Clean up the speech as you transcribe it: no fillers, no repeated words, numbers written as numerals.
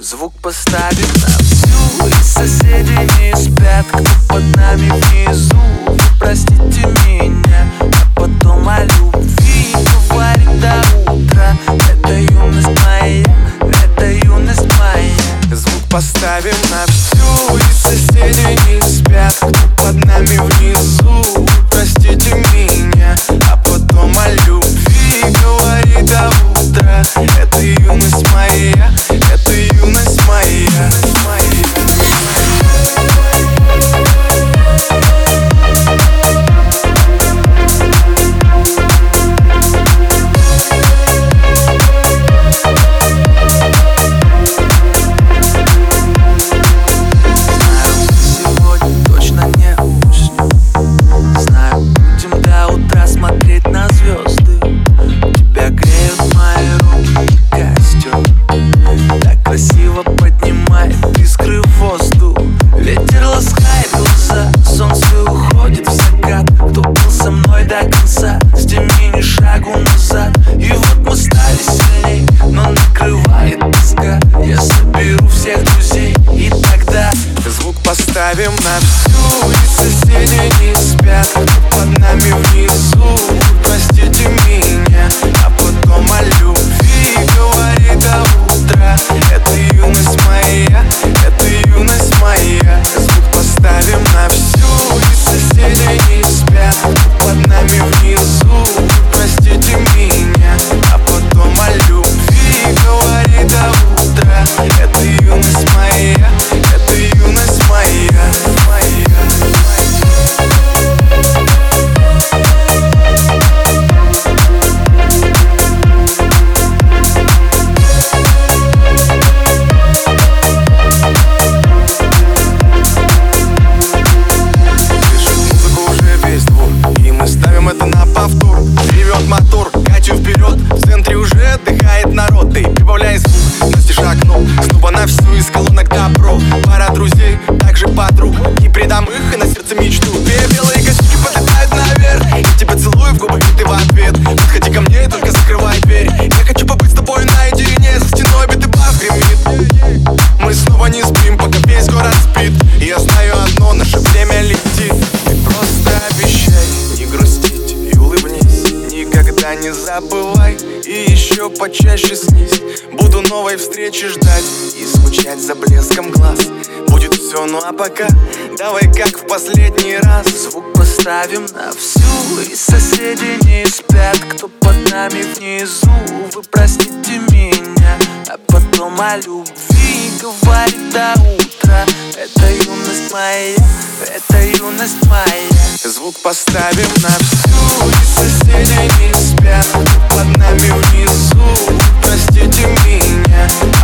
Звук поставим на всю, и соседи не спят, кто под нами внизу. Вы простите меня, а потом о любви говорит до утра. Это юность моя, это юность моя. Звук поставим на всю, и соседи не спят, кто под нами внизу. Вы простите меня, а потом о любви говорит до утра. Это юность моя, это юность моя. Красиво поднимает искры в воздух. Ветер ласкает глаза, солнце уходит в закат. Кто был со мной до конца, с теми ни шагу назад. И вот мы стали сильней, но накрывает тоска. Я соберу всех друзей, и тогда звук поставим на всю, и соседи не спят, кто под нами внизу. Простите меня, а потом о любви говорит до утра. Это юность моя, это юность моя. Звук поставим на всю, и соседи не спят, кто под нами внизу. Простите меня, а потом о любви говорит до утра. Это юность моя, это юность моя, моя. Это на повтор, ревет мотор, катю вперед. В центре уже отдыхает народ. Ты прибавляй звук, настежь окно. Снова на всю из колонок добро. Пара друзей, также подруг. Не предам их и на сердце мечту. Две белые косички подлетают наверх. Я тебя целую в губы, и ты в ответ. Подходи ко мне и только закрывай дверь. Я хочу побыть с тобой наедине. За стеной битый бас гремит. Мы снова не спим, пока весь город спит. И я знаю одно, наше время летит. Ты просто обещай не грусти и улыбнись, никогда не забывай. И еще почаще снись. Буду новой встречи ждать и скучать за блеском глаз. Будет все, ну а пока давай как в последний раз. Звук поставим на всю, и соседи не спят, кто под нами внизу. Вы простите меня, а потом о любви говорит до утра. Это юность моя, это юность моя. Звук поставим на всю, и соседи не спят, кто под нами внизу. Простите меня,